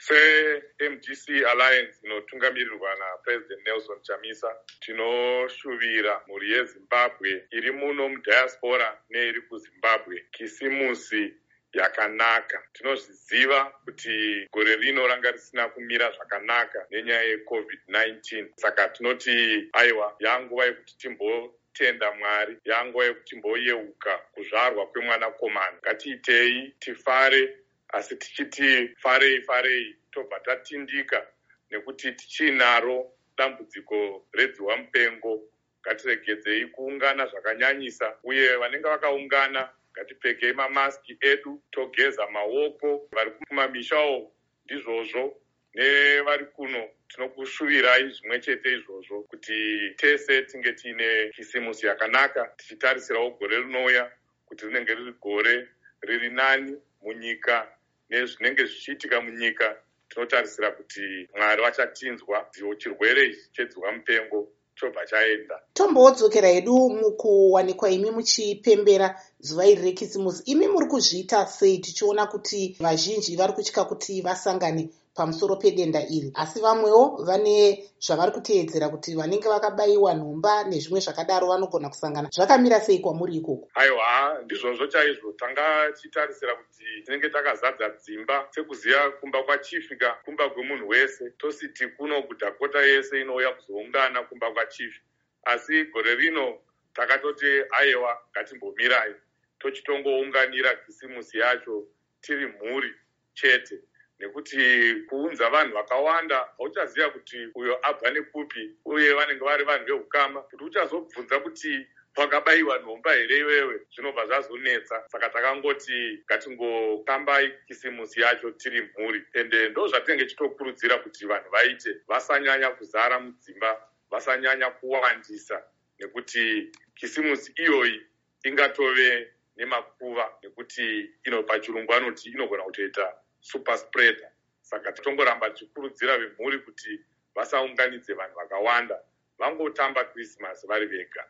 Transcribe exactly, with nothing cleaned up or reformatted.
Se-M D C Alliance inotungamirirwa naPresident Nelson Chamisa, tinoshuvira mhuri yeZimbabwe iri muno mudiaspora neiri kuZimbabwe kisimusi yakanaka. Tinozviziva kuti gore rino ranga risina kumira zvakanaka nenyaya yeCovid nineteen. Saka tinoti aiwa yanguva yekuti timbotenda Mwari, yanguva yekuti timboyeuka kuzvarwa kwemwanakomana. Ngatiitei tifare, asi tichiti farei farei tobva tatindika nekuti tichinaro dambudziko redzihwa mupengo. Ngatiregedzei kuungana zvakanyanyisa, uye vanenge vakaungana ngatipfekei mamaski edu, togeza maoko. Vari kumamishawo ndizvozvo, nevari kuno tinokushuvirai zvimwe chete izvozvo kuti tese tinge tiine kisimusi yakanaka, tichitarisirawo gore rinouya kuti rinenge riri gore riri nani munyika nezvinenge zvichiitika munyika. Tinotarisira kuti Mwari vachatinzwa, chirwere ichi chedzihwa mupengo chobva chaenda. Tombodzokera hedu mukuwanikwa imi muchipembera zuva iri rekisimusi. Imi muri kuzviita sei tichiona kuti vazhinji vari kutya kuti vasangane pamusoro pedenda iri, asi vamwewo vane zvavari kuteedzera kuti vanenge vakabayiwa nhomba nezvimwe zvakadaro vanogona kusangana. Zvakamira sei kwamuri ikoko? Aiwa, ndizvozvo chaizvo. Tanga tichitarisira kuti tinenge takazadza dzimba, sekuziya kumba kwachifika kumba kwemunhu wese, tositi kuno kudhakota yese inouya kuzoungana kumba kwachifi. Asi gore rino takatoti aiwa ngatimbomirai tochitongounganira kisimusi yacho tiri mhuri chete, nekuti kuunza vanhu vakawanda hauchaziva kuti uyo abva nekupi, uye vanenge vari vanhu vehukama, kuti uchazobvunza kuti wakabayiwa nhomba here iwewe, zvinobva zvazonetsa. Saka takangoti ngatingokambai kisimusi yacho tiri mhuri, ende ndo zvatinenge chitokurudzira kuti vanhu vaite, vasanyanya kuzara mudzimba, vasanyanya kuwandisa, nekuti kisimusi iyoyi ingatove nemakuva, nekuti ino pachirungu anoti inogona kutoita super spreader. Saka tongoramba tichikurudzira vemhuri kuti vasaunganidze vanhu vakawanda, vangotamba Christmas vari vega.